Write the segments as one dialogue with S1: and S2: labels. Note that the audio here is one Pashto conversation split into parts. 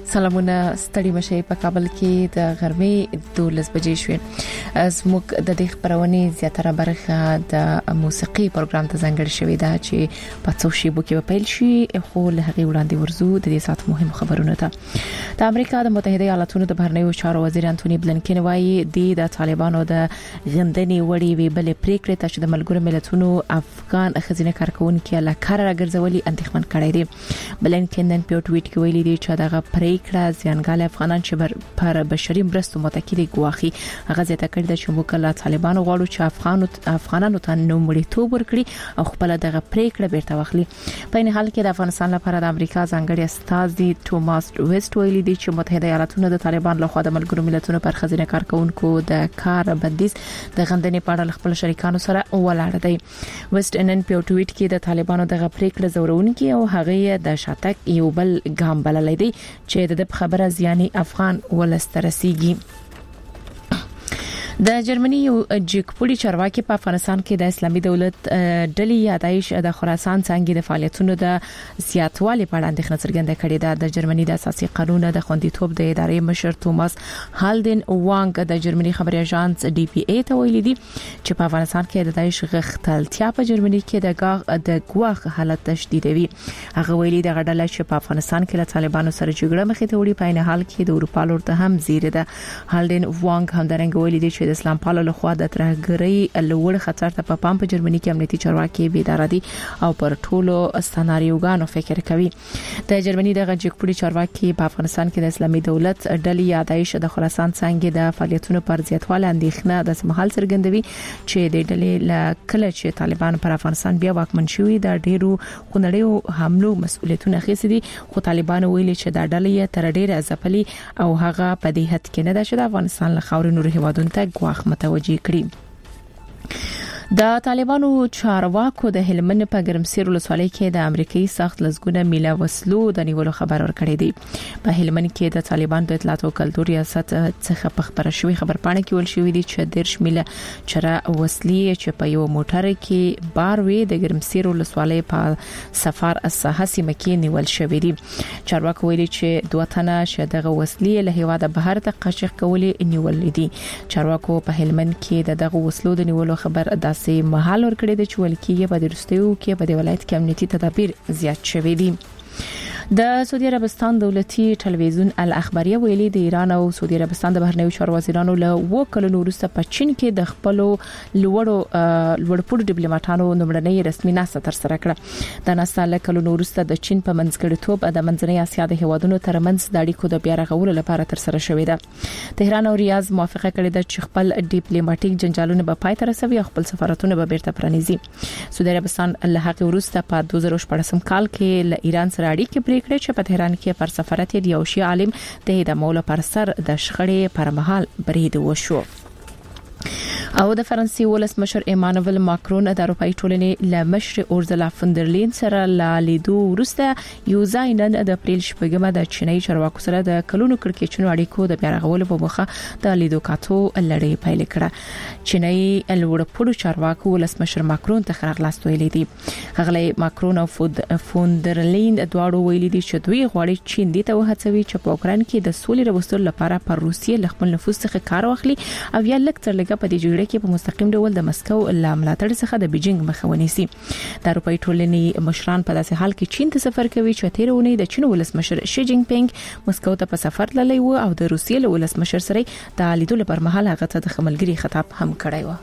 S1: سلامونه ستړي مشه په کابل کې د غرمې 12 بجې شوې. زموږ د دې خبرونه زیاتره برخه د موسیقي پروګرام ته ځانګړې شوې ده چې په څو شیبو کې پیل شي، خو له هغه وړاندې ورزو د دې سات مهم خبرونه ته. د امریکا د متحده ایالاتونو د بهرنیو چارو وزیر انټونی بلنکن وايي د طالبانو د غندنې وړي وی بل پریکړه ته د ملګرو ملتونو افغان خزینه کارکونکو له کار راګرځولي اندېښمن کړی دی. بلنکن نن په ټویټ کې ویلي دی چې دغه پریکړه ځانګړي افغانان چې پر بشري مرستو متکی دي ګواخي. هغه زیاته کړی چې موږ له طالبانو غواړو چې افغانانو ته نومړیتوب ورکړي او خپل دغه پریکړه بیرته واخلي. په این حال کې د افغانستان لپاره د امریکا ځانګړي استازي توماس ویسټ ویلي دی چې متحده ایالاتونو د طالبان له خوا د ملګرو ملتونو پر خزینه کارکونکو د کار بندیز د غندنې په اړه خپل شریکانو سره ولاړ دی. ویسټ نن په ټویټ کې د طالبانو دغه پریکړه زورونکي او هغه د شاتک یو بل ګام بللی دی چې د خبره زیانی افغان ولسترسيږي. د جرمني یو جګپوړي چارواکي په افغانستان کې د اسلامي دولت ډلې یادایش د خراسان څنګه د فعالیتونو د زیاتوالي په اړه اندېښنه څرګنده کړې ده. د جرمني د اساسي قانون د خوندیتوب د ادارې مشر توماس هالدن وانګ د جرمني خبري اژانس ډي پی ای ته ویلي دي چې په افغانستان کې د داعش غختلتیا په جرمني کې د ګواخ حالت تشدیدوي. هغه ویلي د غډله چې په افغانستان کې له طالبانو سره جګړه مخې ته وړي په عین حال کې د اروپا لور ته هم زیره ده. هالدن وانګ هم درنګ ویلي دي چې د اسلام پالو له خوا د ترهګرۍ لوړ خطر ته په پام په جرمني کې امنیتي چارواکي بیدار دي او پر ټولو سناریوګانو فکر کوي. د جرمني د جګپوړي چارواکي په افغانستان کې د اسلامي دولت ډلې یادایش د خراسان څنګه د فعالیتونو پر زیاتواله اندېښنه د سمحال څرګندوي چې د ډلې له کله چې طالبان پر افغانستان بیا واکمن شوي د ډیرو خونړیو حملو مسؤلیتونه اخیستي دي، خو طالبان ویلي چې د ډلې تر ډیره ځپلي او هغه په دې حد کې نه ده چې د افغانستان له خاورې نور هیوادونو ته ګواښ متوجي کړي. د طالبانو چارواکو د هلمند په ګرمسیر ولسوالۍ کې د امریکایي سخت لزګونه میله وسلو د نیولو خبر ورکړی دی. په هلمند کې د طالبانو د اطلاعات او کلتور ریاست څخه په خبره شوی خبرپاڼه کې ول شوې دي چې 10 میله چره وسلې چې په یو موټر کې بار وي د ګرمسیر ولسوالۍ په سفر الساحه سیمه کې نیول شوې دي. چارواکو ویلي چې دوه تنه شدغه وسلې له هیواده بهر ته قاچاق کولې نیول دي. چارواکو په هلمند کې دغه وسلو د نیولو خبر سي محل ورکړی د چولکیه په درستیو کې په ولایت کې امنیتي تدابیر زیات شوي دي. د سعودي عربستان دولتي ټلویزیون الاخباریه ویلي د ایران او سعودي عربستان د بهرنیو چارو وزیرانو له وکړو وروسته په چین کې د خپل لوړپوړو ډیپلوماټانو نومړنۍ رسمي ناسته تر سره کړه. د ناسته له کلونو وروسته د چین په منځګړیتوب د منځنۍ اسیا د هیوادونو ترمنځ د اړیکو د بیا رغولو لپاره تر سره شوې ده. تهران او ریاض موافقه کړې ده چې خپل ډیپلوماټیک جنجالونه به پای ته رسوي او خپل سفارتونه به بیرته پرانیزي. سعودي عربستان له هغه وروسته په 2014 کال کې له ایران سره اړیکې پرې چې په تهران کې پر سفارت یو شي عالم د دموله پر سر د شخړې پر مهال برید وشو. او د فرانسې ولسمشر ایمانوئل ماکرون د اروپאי ټولنې له مشر اورزلا فوندرلین سره لیدو وروسته یو ځای نن د اپریل شپږمه د چینایي چارواکو سره د کلونو کړکېچونو اړیکو د بیا رغولو په موخه د لیدو کاتو لړۍ پیل کړه. چینایي لوړپوړو چارواکو ولسمشر ماکرون ته خراغلاست ویلي دي. غلې ماکرون او فوندرلین دواړو ویلي دي چې دوی غواړي چین دې ته وهڅوي چې په اوکران کې د سولې راوستلو لپاره پر روسیې له خپل نفوذ څخه کار واخلي او یا لکه تر لږه په دې جګړه کې په مستقیم ډول د مسکو له ملاتړ څخه د بیجینګ مخه ونیسي. د اروپאי ټولنې مشران په داسې حال کې چین ته سفر کوي چې تیرونه د چین ولسمشر شي جینګ پینګ مسکو ته په سفر تللی و او د روسیې له ولسمشر سره د لیدلو پر مهال هغه ته د خملګری خطاب هم کړی و.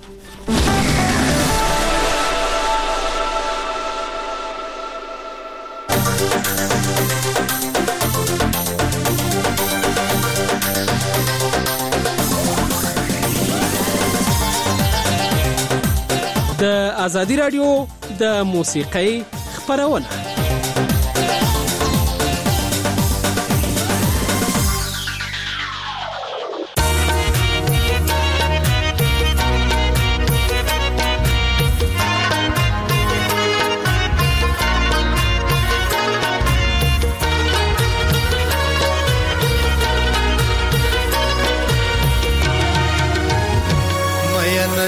S2: د ازادي رادیو د موسیقۍ خبرونه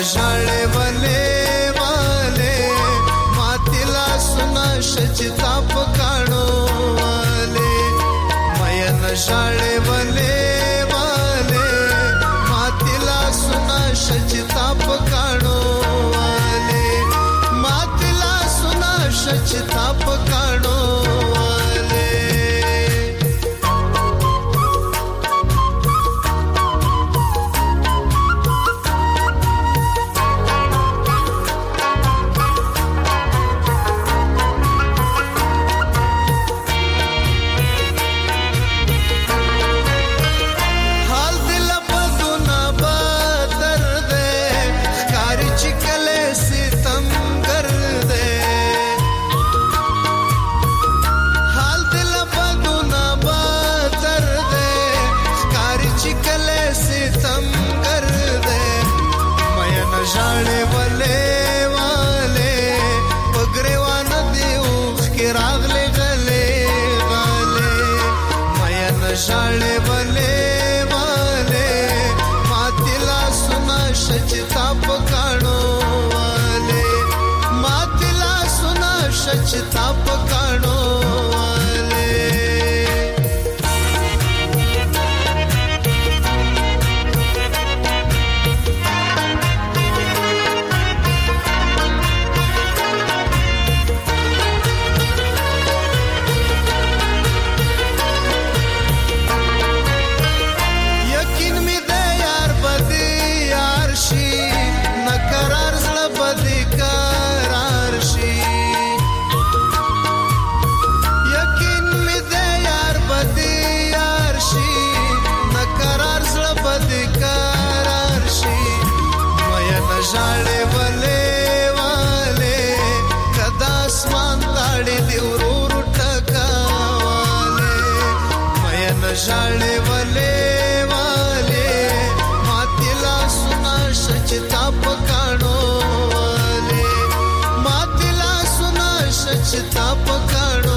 S3: شجتا شچتا پکانو ژړې ولې والے کدا اسمان تاړي دی ورور ټکاواله مې نه ژړې ولې والے ماتلا سنا شچتا پکانو والے ماتلا سنا شچتا پکانو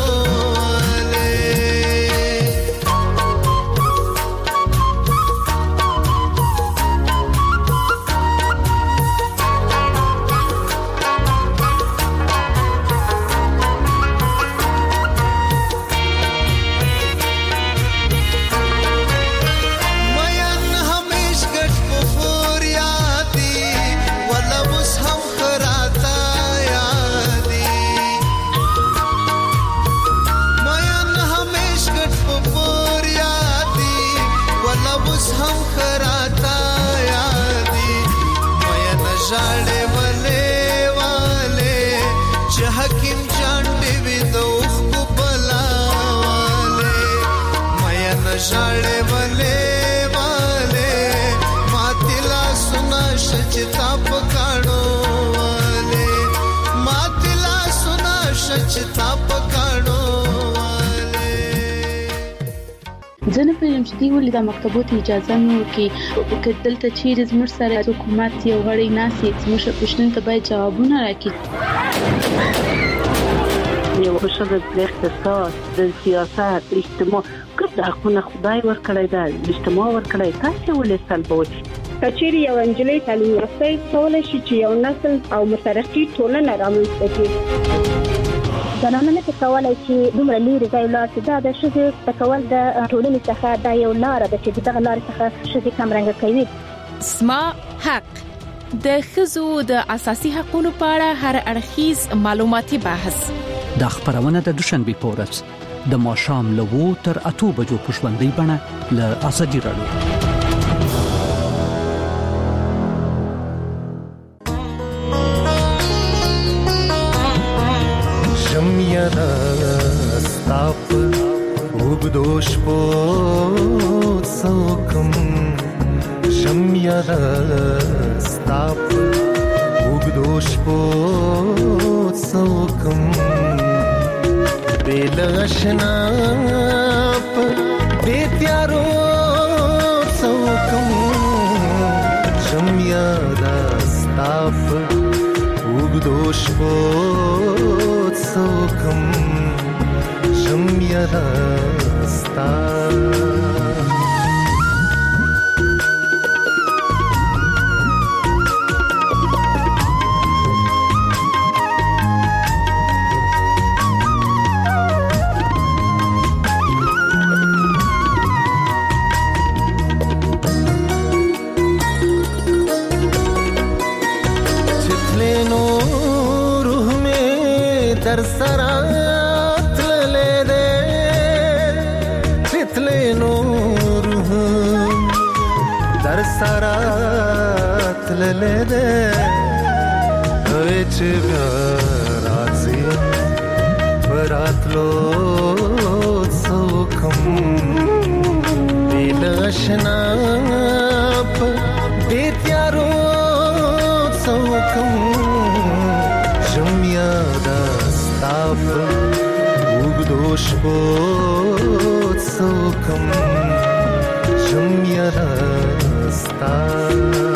S3: ژړې ولې والے ماتلا سنا شچتا پکانو والے ماتلا سنا شچتا پکانو والے
S4: ځنه پېژم چې دی ولې د مکتبوت اجازه نو کې دلته چیرې زموږ سره حکومت یو غړی ناسي زموږ پښتون ته باید جوابونه راکړي
S5: یو شته د اقتصاد د سیاست اجتماع کله حقونه خدای ورکړی دا اجتماع ورکړی تاسو ولې سلبوي
S6: کچېری یو انجلۍ تعلیم یافته کولای شي چې یو نسل او مترقي ټولنه رامنځته کړي
S7: زنانه نه کولای چې دومره لري ځای لاته دا د شذ تکول د ټولنې څخه دا یو لار ده چې دغه لار څخه شذ کمرنګ کوي
S1: اسما حق د خزو د اساسي حقوقو په اړه هر اړخیز معلوماتي بحث
S8: د خبرونه د دوشنبه پورس د ماشام لوو تر 8 بجو پښوندې بڼه ل ازادي رادیو
S3: شمیدا ستاپ وګدوش په څوکم شمیدا ستاپ وګدوش په څوکم بلغشنا په تیارو څوکم شمیدا ستاپ وګدوش په څوکم شمیدا ستاپ در سرات لده تتلی نور در سرات لده وچ رازی براتلو سوکم دل اشناپ بیتیارو سوکم شمیادا ستاپ وګدوش په څوکم شمیادا ستاپ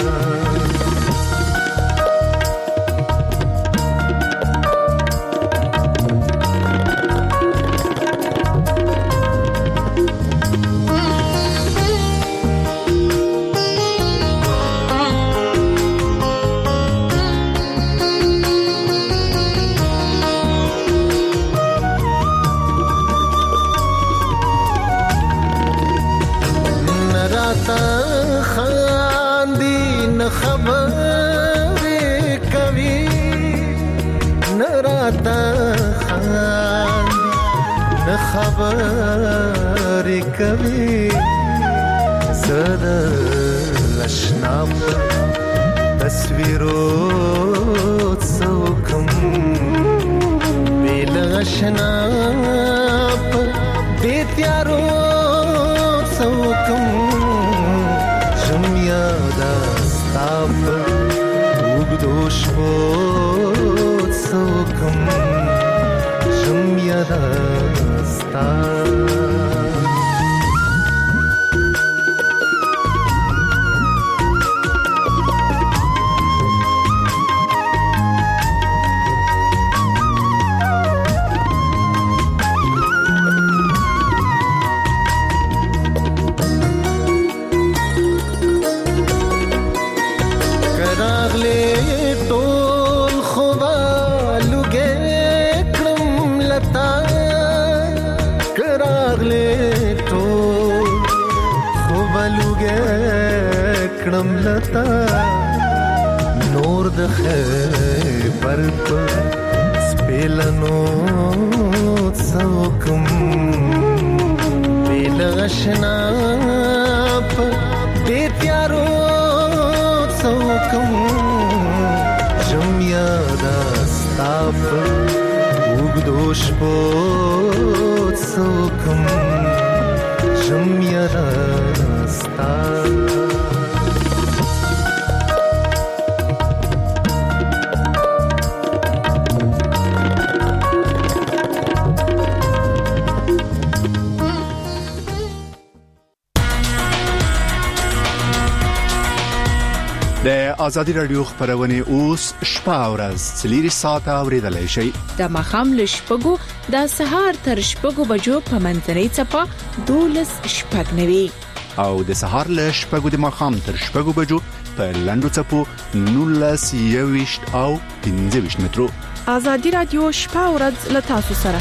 S3: راته خاندي نه خبرې کوي زده لشنا په تصویرو څوکم بیل غشنا په دې تیارو څوکم ژم یاده ستا په اوږدو شپو څوکم ژم یاده ستا نور د خیبر پر سپیلنو څوکم بیل غشنا په دې تیارو څوکم ژم یاده ستا په اوږدو شپو څوکم ژم یاده ستا
S9: د ازادي رادیو خبرونه اوس شپه او ورځ 3 ساعته اوریدلای شي
S1: د مخام له شپږو د سهار تر شپږو بجو په منځنۍ چپه 12 شپږ نوي
S9: او د سهار له شپږو د مخام تر شپږو بجو په لندو چپو 19 او 15 مترو.
S1: ازادي رادیو شپه او ورځ له تاسو سره.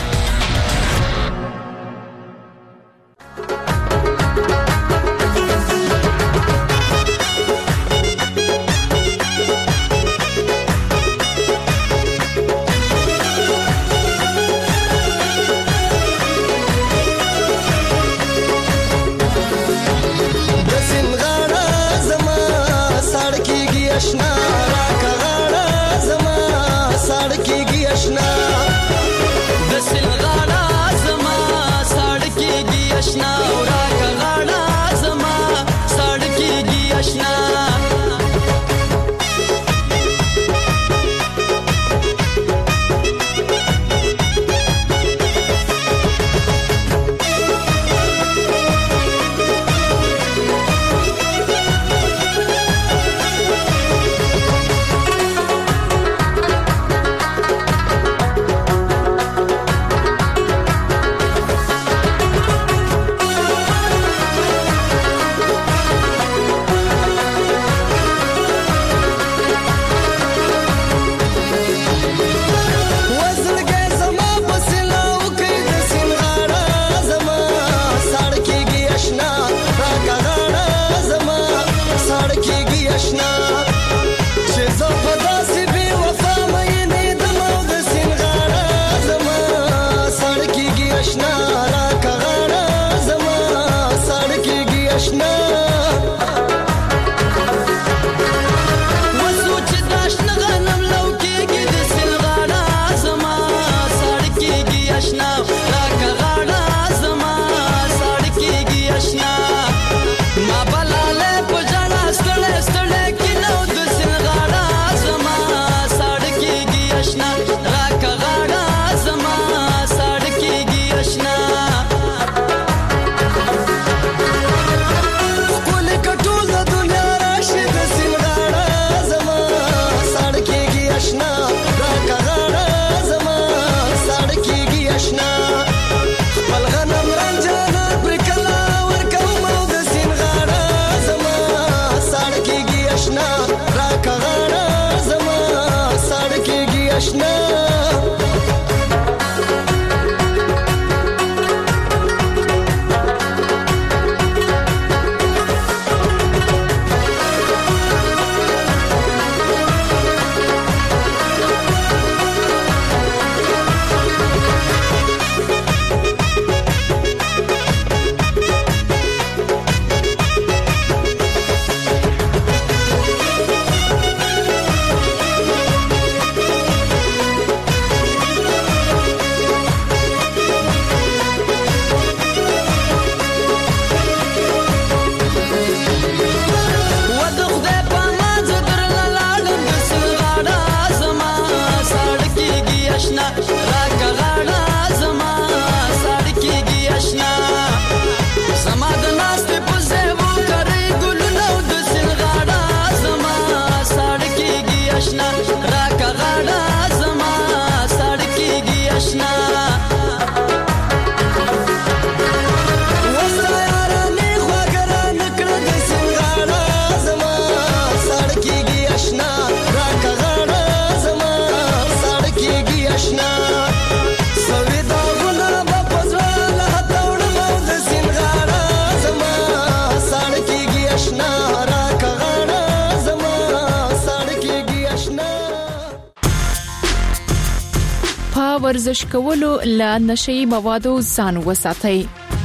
S1: په ورزش کولو له نشي موادو ځان وساتئ.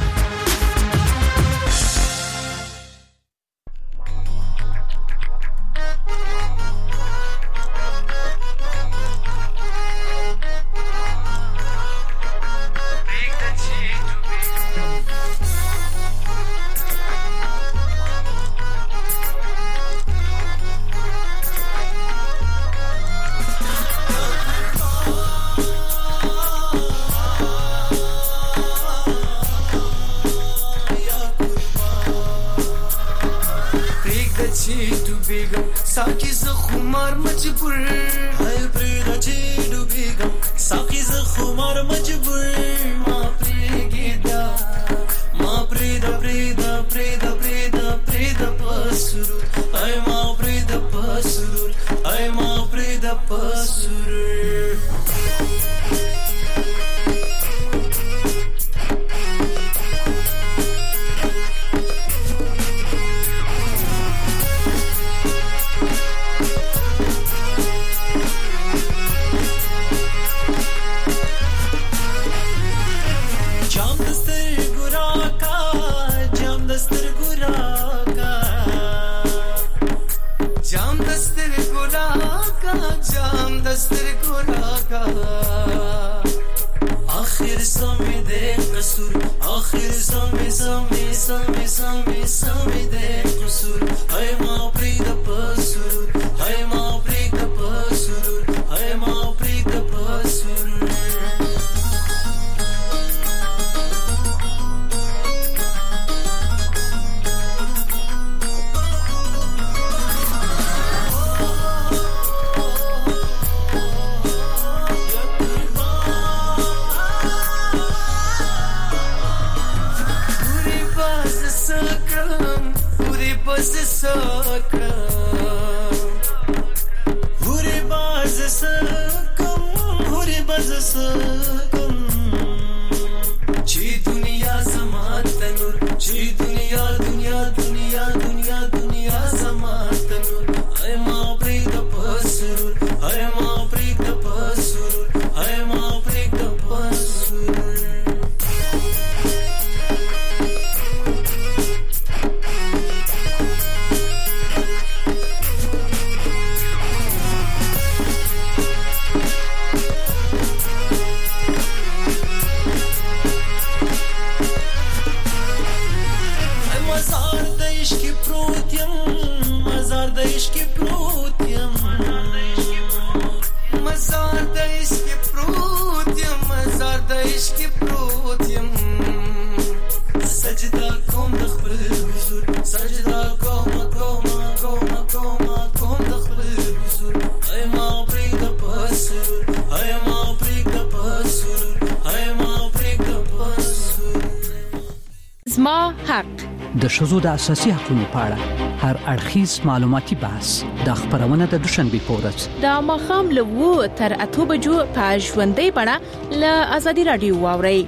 S8: د ښځو د اساسي حقوقو په اړه هر اړخیز معلوماتي بحث د خبرونه د دوشنبه په ورځ
S1: د ماښام له 2 تر 8 بجو په ژوندۍ بڼه له ازادي رادیو واورئ.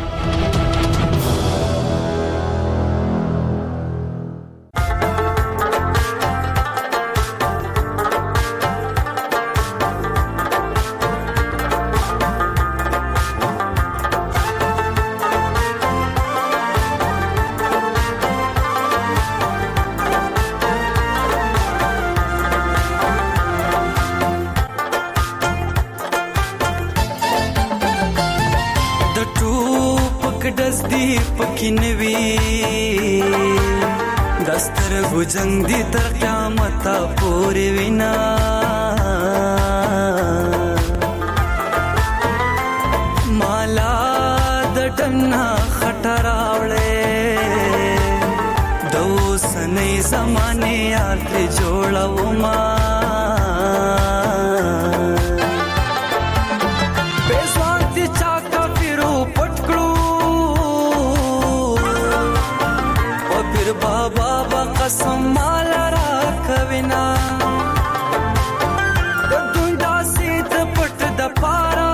S10: जंग दी तर क़यामत पूरी विना माला दटना खटरावले दो सने ज़माने यार ते जोड़ा उमा बेस्वार्थ चाका फिरो पटकड़ू और फिर बाबा कसम माला राखविना दुंडा सीत पट द पारा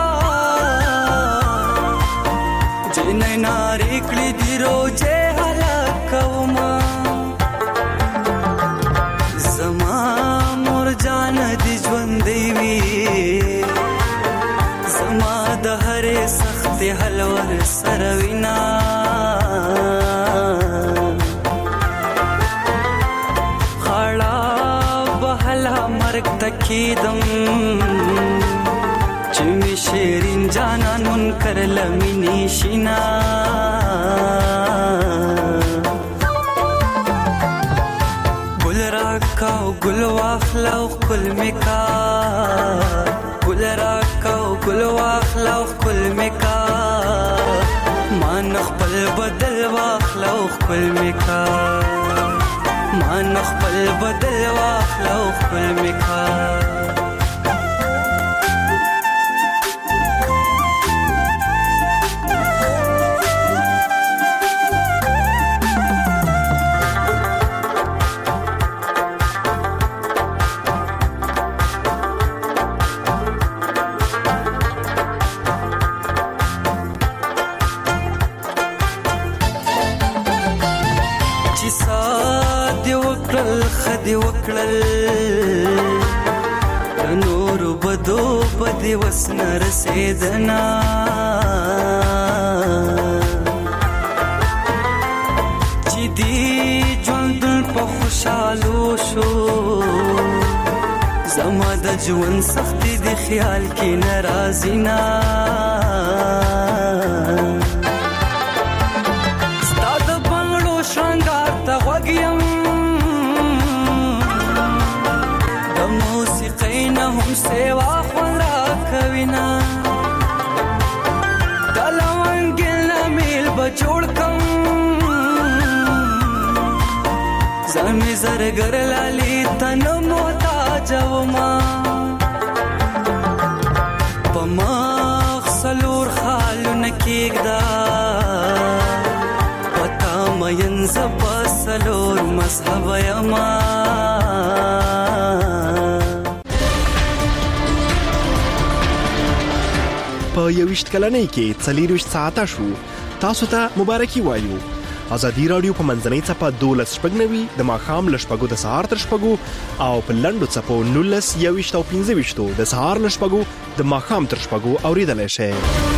S10: जिने नारी कली दिरो जे हलकवमा जमा سخت حل ور سروینا خړا بهلا مرګ تکیدم چې می شیرین جانان منکر لمینی شینا ګل راکاو ګل واخلاو کل میکا ګل راکاو ګل واخلاو کل میکا مان خپل بدل واخلاو کل میکا مان خپل بدل واخلاو کل میکا خدي وکړل نور بدو بدی وسن رسیدنا چې دی ژوند په خوشالو شو زما د ژوند سختي د خیال کې ناراضی نا ستاد بنگلو شنګار ته وګیم هم سیوا خورا کوینا دلوانگل میل بچوڑ کم زمی زرگر لالی تن موتا جوما پماغ سلور خالو نکیگ دا پتا مین زبا سلور مذہب یما
S11: په 21 کلنۍ کې 40 ساعته شو تاسو ته مبارکي وایو ازادي رادیو په منځنۍ صفه 12 شپږنوي د ماښام ل شپږو د سهار تر شپږو او په لنډو صفو 19 21 او 15 د سهار ل شپږو د ماښام تر شپږو اوریدلای شئ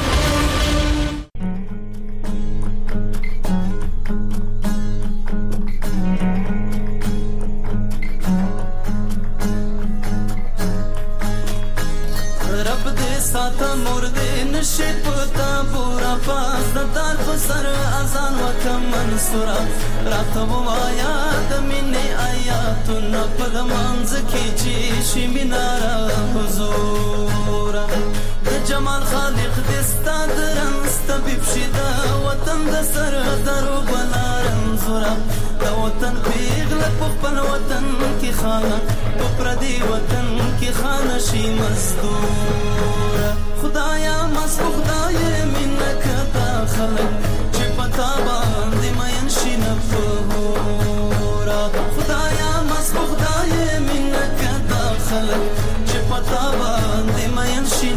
S10: راته وایا د مینې آیاتونه په منځ کې چې شي میناره حضور د جمال خالق دې ستاد رنګ طبيب شي د وطن د سر درو بلارن زورا د وطن پیغله په خپل وطن کې خانه په پردي وطن کې خانه شي مزدور خدایا مست خدای منک تا خلق چې پتا باندې مین شي نفورا خدایا مست خدای منک تا خلق چې پتا باندې مین شي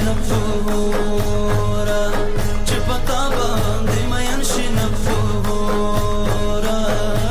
S10: نفورا چې پتا باندې مین شي نفورا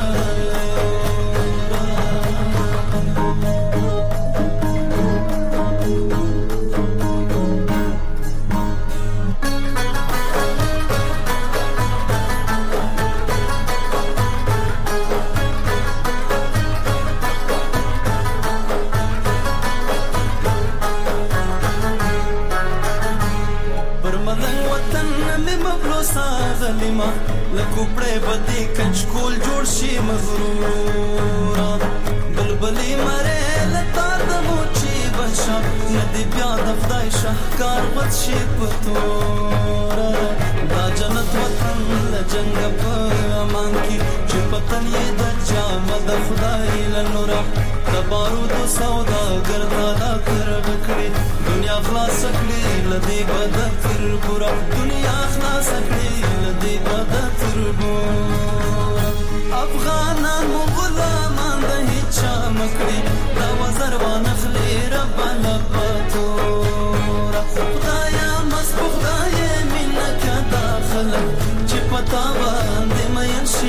S10: ظالما لکوپړې بدی کچکول جوړ شي مغرورا بلبلی مره لتا د موچی بشا ندی بیا د خدای شهکار بد شي پتورا دا جنت وطن لجنګ په امان کی چې پتن یې د جام د خدای لنورا د بارود سودا ګرځالا کر وکړي دنیا خلاص کړي لدی بد تر پورا دنیا خلاص کړي لدی بد تر پورا افغانان غلامان د هیڅ مکړي دا وزر ونخلي رب لپتورا خدایا مست خدای منک داخله چې پتا باندې مین شي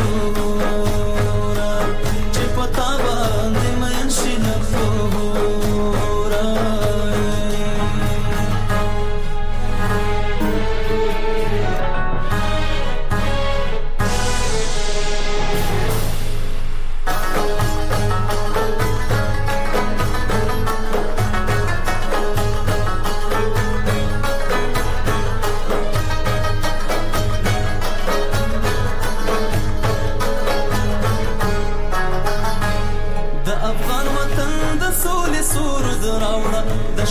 S10: نفورا چې پتا باندې مین شي نفورا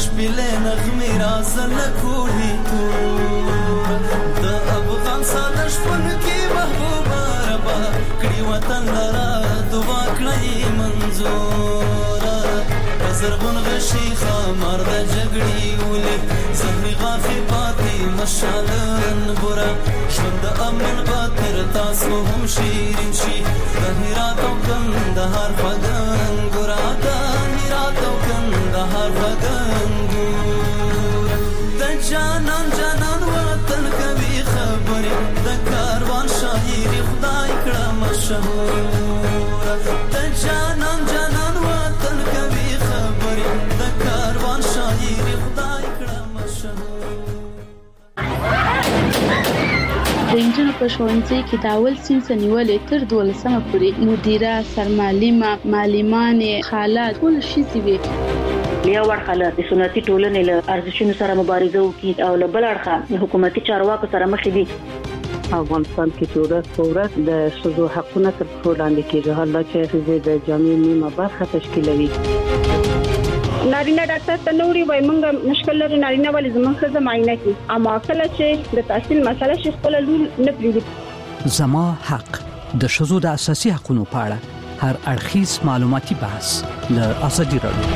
S10: شپلې نغمې رازل کوړې تور د افغان ساده شپن کې محبوبه ربا کړي وطن لرا دعا کړی منظور زرغون غشي خمر د جګړې ولې زهري غافي پاتې مشالن ګورا ژوند امن باتر تاسو هم شیرین شي د هرات او کندهار فدان ګورا د هرات او کندهار فدان ګورا د جانان جانان وطن کوي خبرې د کاروان شاعري خدای کړه مشهور د جانان جانان وطن کوي خبرې د کاروان شاعري خدای کړه مشهور
S4: د انجنونو په ښوونځي کې د اول صنف نیولې تر 12مه پورې مدیره سرمعلمه معلمانې خالات ټول شي وي
S5: یو ورخاله د سنتي ټولنې له ارزښتونو سره مبارزه وکړي او له بل اړخه حکومتي چارواکو سره مخ دي.
S12: افغانستان کې ورځ په ورځ د ښځو حقونه تر پښو لاندې کېږي، حالات چې د جامعې نیمه برخه تشکیلوي.
S6: نارینه ډاکټر ته نوري وای مونږ مشکل لري نارینه ولې زموږ ښځه معاینه کوي، اما کله چې د تحصیل مسله شي خپل لور نه پریږدي.
S8: زما حق د ښځو د اساسي حقوقو په اړه هر اړخیز معلوماتي بحث له ازادي راډیو.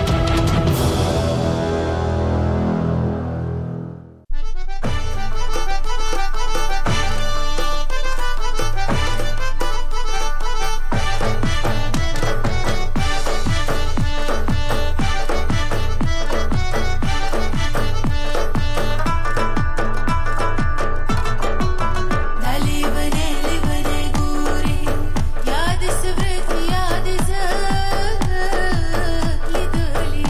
S13: याद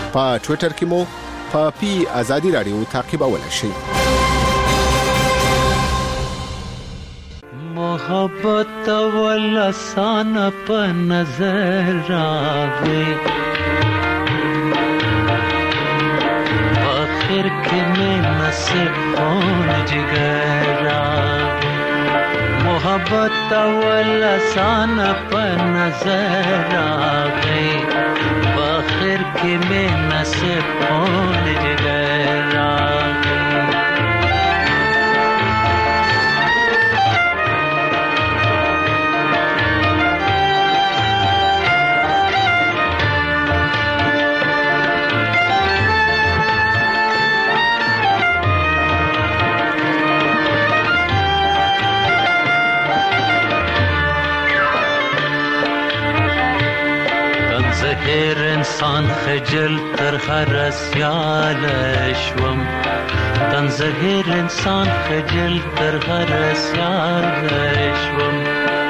S9: په ټوئیټر کې مو په پی آزادی رادیو تعقیبولای شئ.
S13: محبت ولسان په نظر راغی آخر کې مې نصیب خون جگر راغی محبت ولسان په نظر راغی آخر کې مې نصیب خون جگر راغی هر انسان خجل تر هر سیال شوم تنزهر انسان خجل تر هر سیال شوم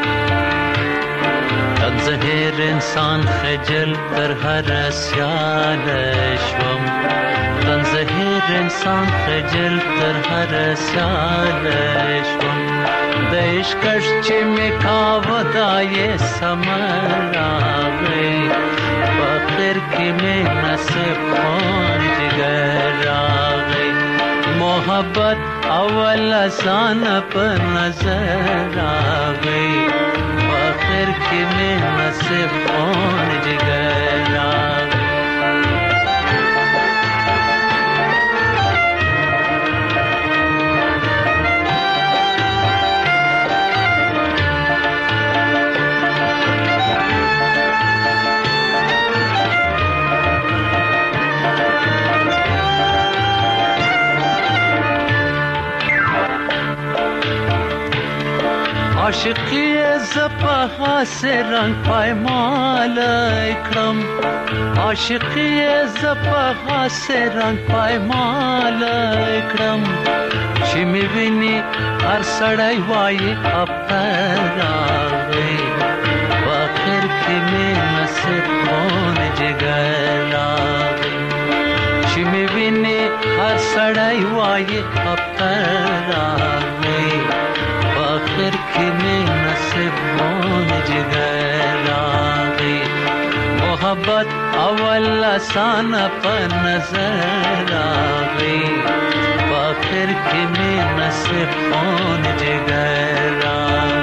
S13: تنزهر انسان خجل تر هر سیال شوم تنزهر انسان خجل تر هر سیال شوم د عشقش چې می کاوه دای سمر راغی آخر کې مې نصیب خون جگر راغی محبت اول آسان په نظر راغی آخر کې مې نصیب خون جگر راغی عاشقی زپا سے رنگ پایمال اکرم عاشقی زپا سے رنگ پایمال اکرم چې می ویني هر سړی وایي اپر راغی آخر کې مې نصیب خون جگر راغی چې می ویني هر سړی وایي اپر راغی آخر کې مې نصیب خون جگر راغی محبت اول آسان په نظر راغی آخر کې مې نصیب خون جگر راغی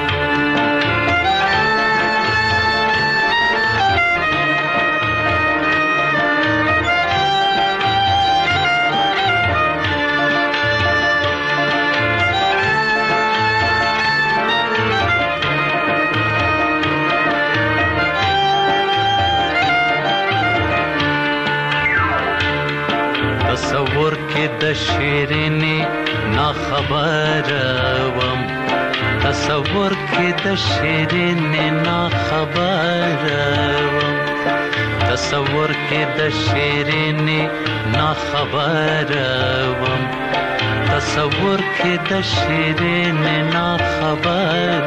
S13: تصور کې د شیرینې نا خبر وم تصور کې د شیرینې نا خبر وم تصور کې د شیرینې نا خبر وم تصور کې د شیرینې نا خبر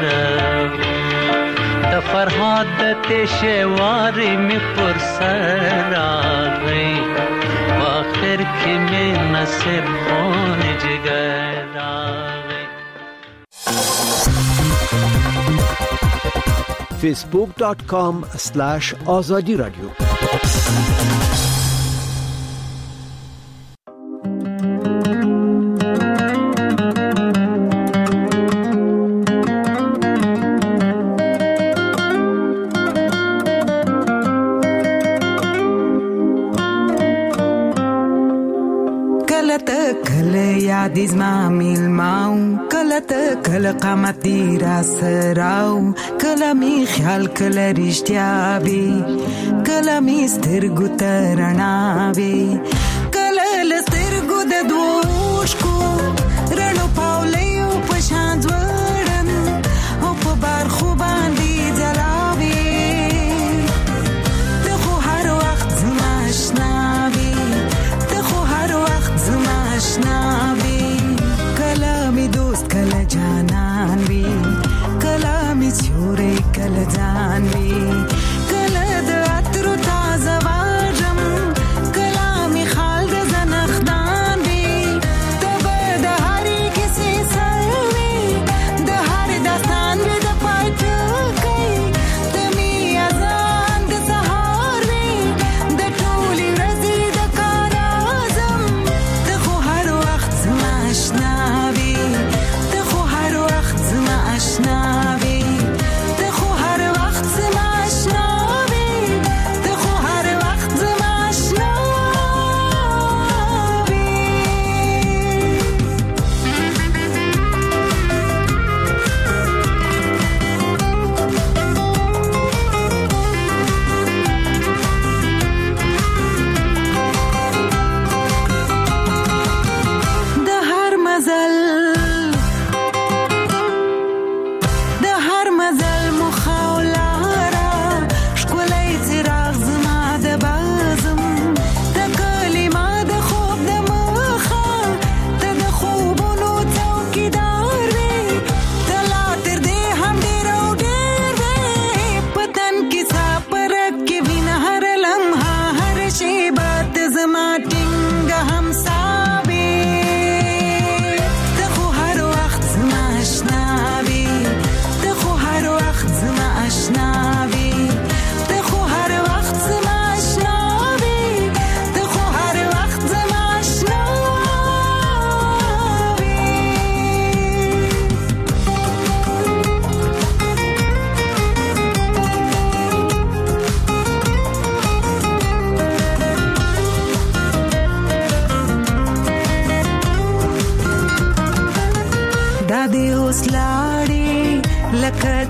S13: د فرهاد د تشواري می پر سر راغی آخر کې مې نصیب خون جگر راغی
S14: facebook.com/azadi radio
S15: دیز ما میل ماو کله ته کله قامتی را سراو کله می خیال کله رښتیا وی کله می سترګو ترنا وی کله لسترګو د دوش کو رڼو پاولیو پشان ورن او په بار خو باندې جلاوی ته خو هر وخت زما آشنا وی ته خو هر وخت زما آشنا وی کله می دوست کله جانان وی کله می چورې کله ځان وی کله د عطر تازه واجم کله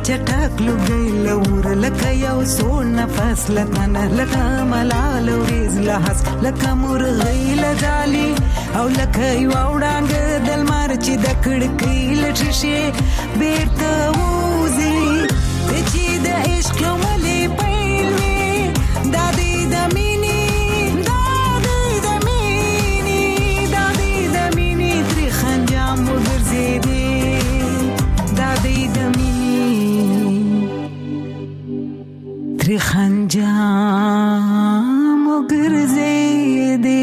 S15: چټک لګي لور لکه یو سوړ نفس لتنه لکه ملال ورز لحس لکه مرغی لجالي او لکه یو وړاندې دل مار چې د کړکۍ لټشي بیرته وځي چې د عشق ولې پیلوي د دې د مینې د دې د مینې تر خنجام وګرځېدې د دې د تر خنجام وګرځېدې.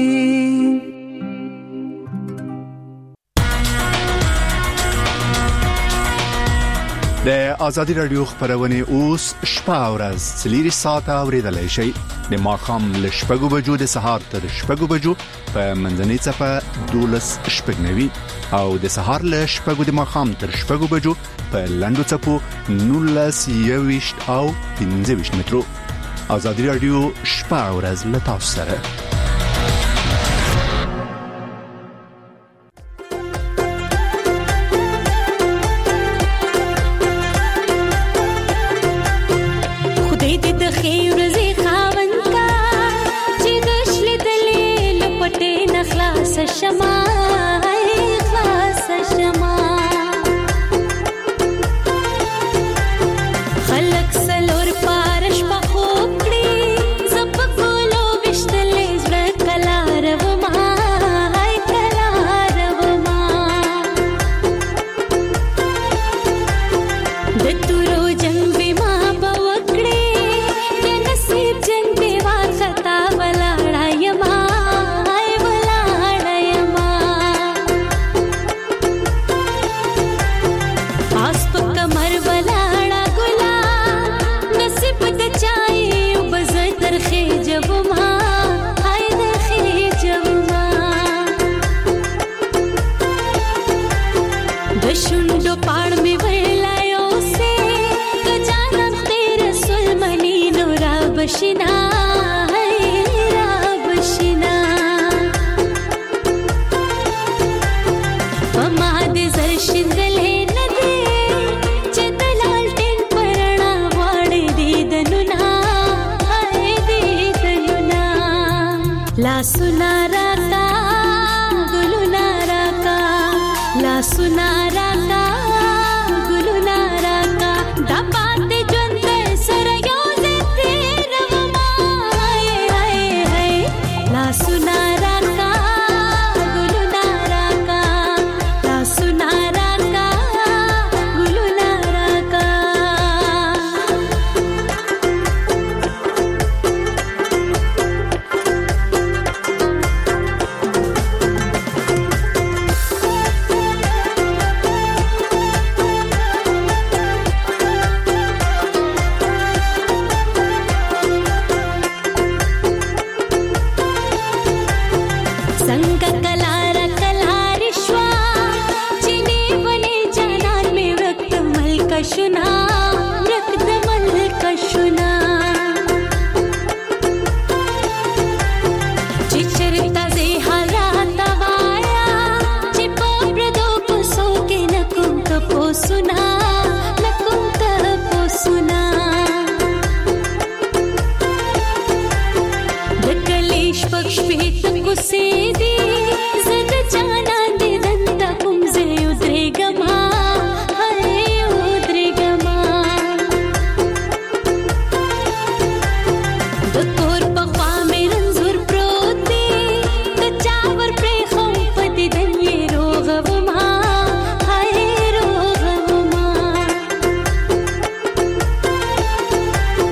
S9: د ازادي رادیو خبرونه اوس شپه او ورځ 3 ساعته اوریدلای شئ د ماخام له شپږو بجو د سهار تر شپږو بجو په منځنۍ چپه 12:09 او د سهار له شپږو د ماخام تر شپږو بجو په لندو چپو 19:20 او 15 مترو. ازادي رادیو شپه او ورځ له تاسو سره.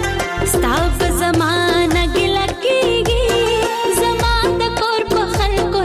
S14: زما د کور په خلکو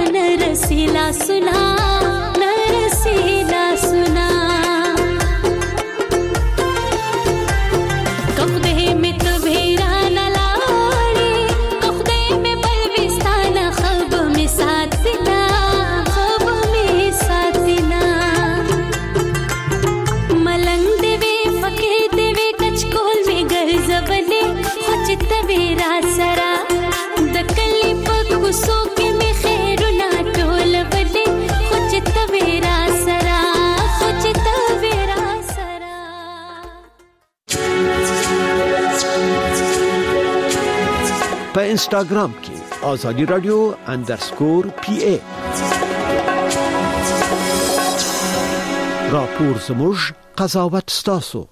S14: په انستګرام کې آزادی رادیو _PA. راپور زموږ قضاوت ستاسو.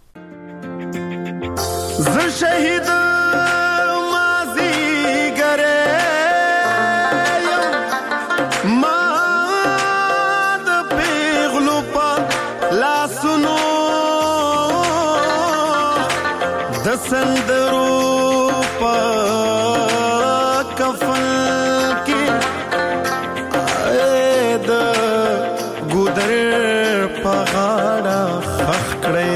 S3: ز شهید مازی ګره ما د پیغلو په لاسونو د سندرو په کفن کې د ګودر په غاړه خخ کړې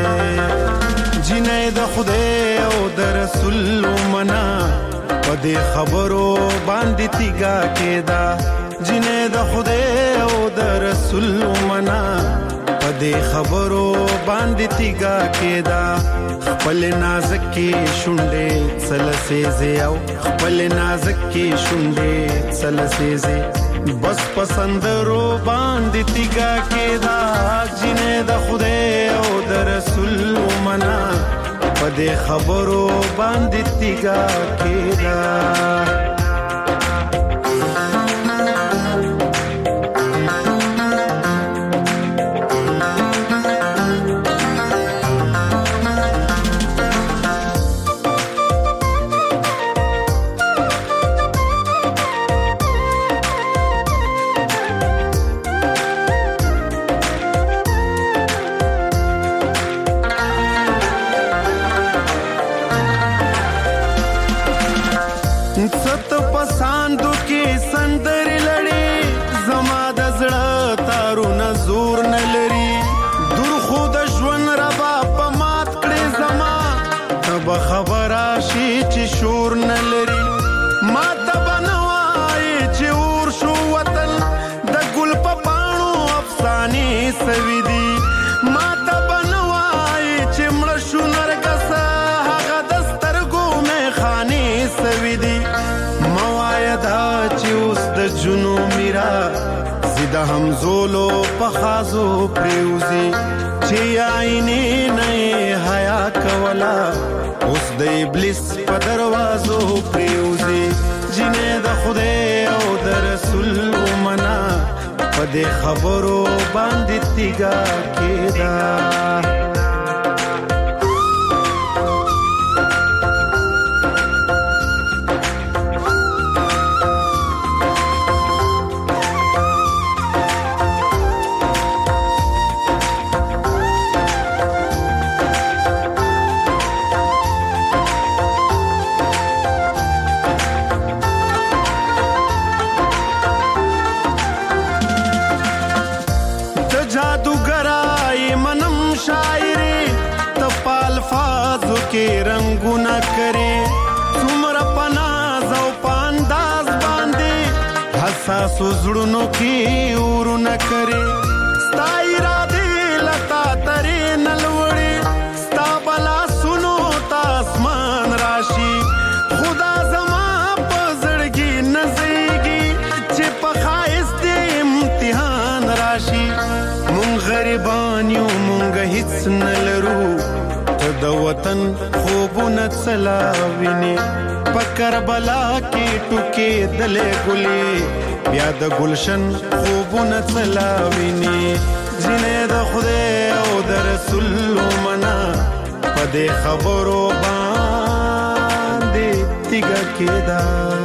S3: جنې د خدای او د رسول منا په دې خبرو باندې تیګه کېدا جنې د خدای او د رسول منا په دې خبرو باندې تیګه کېدا خپل نازکې شونډې سلسېزې او خپل نازکې شونډې سلسېزې بس پسندرو باندې تیګه کېدا جنې د خدای او د رسول منا په دې خبرو باندې تیګه کېدا. ست پساندو کې سندري لړې زما د زړه تارونه زور نه لري دور خود ژوند ربا په مات کړې زما تب خبره شي چې شور نه لري ما تب نوای چې اور شو وطن د ګل په پاڼو افسانې سوي دي ما تب نوای چې مړ شو نرګس هغه د سترګو مې خانې سوي دي موایدا چې اوس د جنو میرا زیده همزولو پخازو پریوزی چې آئینه نه حیا کولا اوس د ابلیس په دروازو پریوزی جنې د خدای او د رسول منا په دې خبرو باندې تیګه کېدا. کې رنگونه کرے څومره پناز او پانداز باندې حساس زړونو کې ورونه کرے ستا اراده لتا ترې نلوړې ستا بلا سنو تا اسمان راشي خدا زما په زړګي نزيږي چې په خایست امتحان راشي مونږ غریبان یو مونږ هیڅ نلرو د وطن خوبونه څلاوینه په کربلا کې ټوکې دلې ګلې بیا د گلشن خوبونه څلاوینه جنې د خدای او د رسول منا په دې خبرو باندې تیګه کېدا.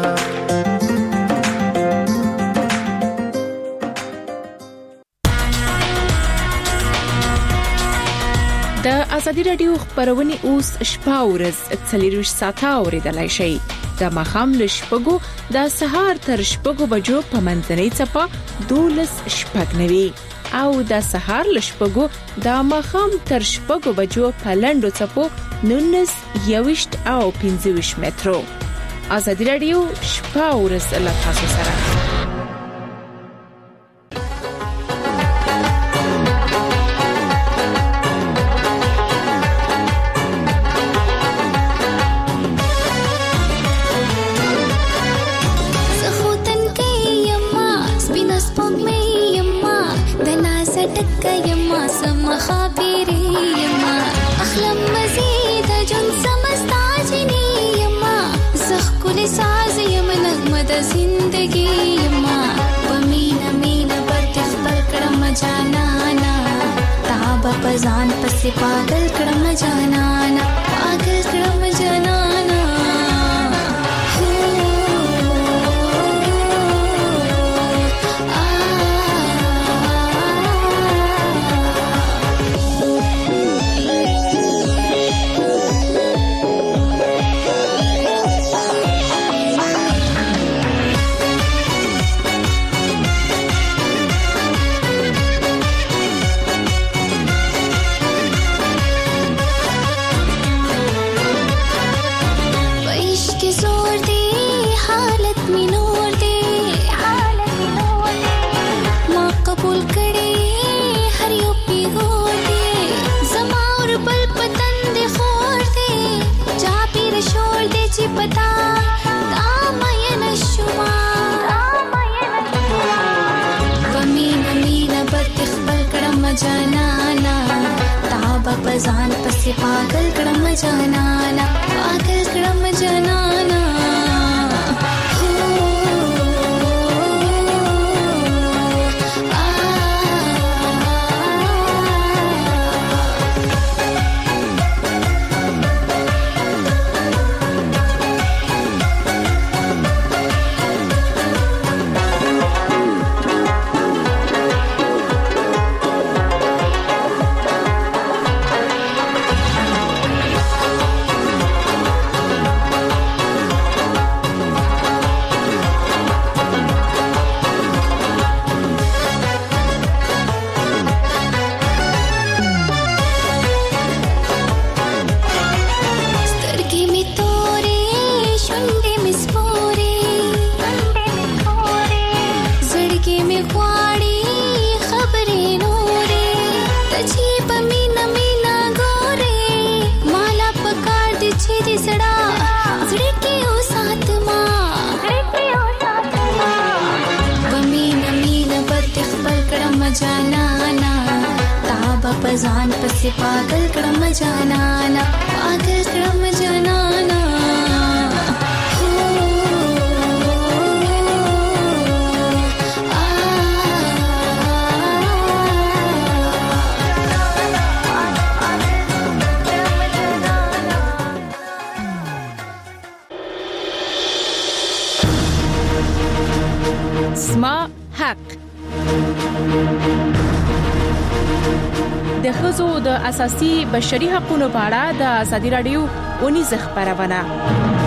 S1: د ازادي رادیو خبرونه اوس شپه ورځ 24 ساعته اوریدلای شئ د مخام لشپګو د سهار تر شپګو بجو په منځنۍ چپه 12 شپګنوي او د سهار لشپګو د مخام تر شپګو بجو په لندو چپو 19 21 او 25 مترو. ازادي رادیو شپه ورځ له تاسو سره.
S16: اخلم مزيد جن سمستعجني يما زخ كل साज یم نغمه د زندگی یما پمینا مینا برت خپل کړم جانانا تابه پزان پسې پاگل کړم جانانا پاگل کړم جانانا جانانا تابه پزان پسې پاگل کړم جانانا پاگل کړم جانانا پزان پسې پاگل کړم جانانا پاگل کړم جانانا
S1: زما حق د ښځو د اساسي بشري حقوقو په اړه د ازادي رادیو ونیزه خبرونه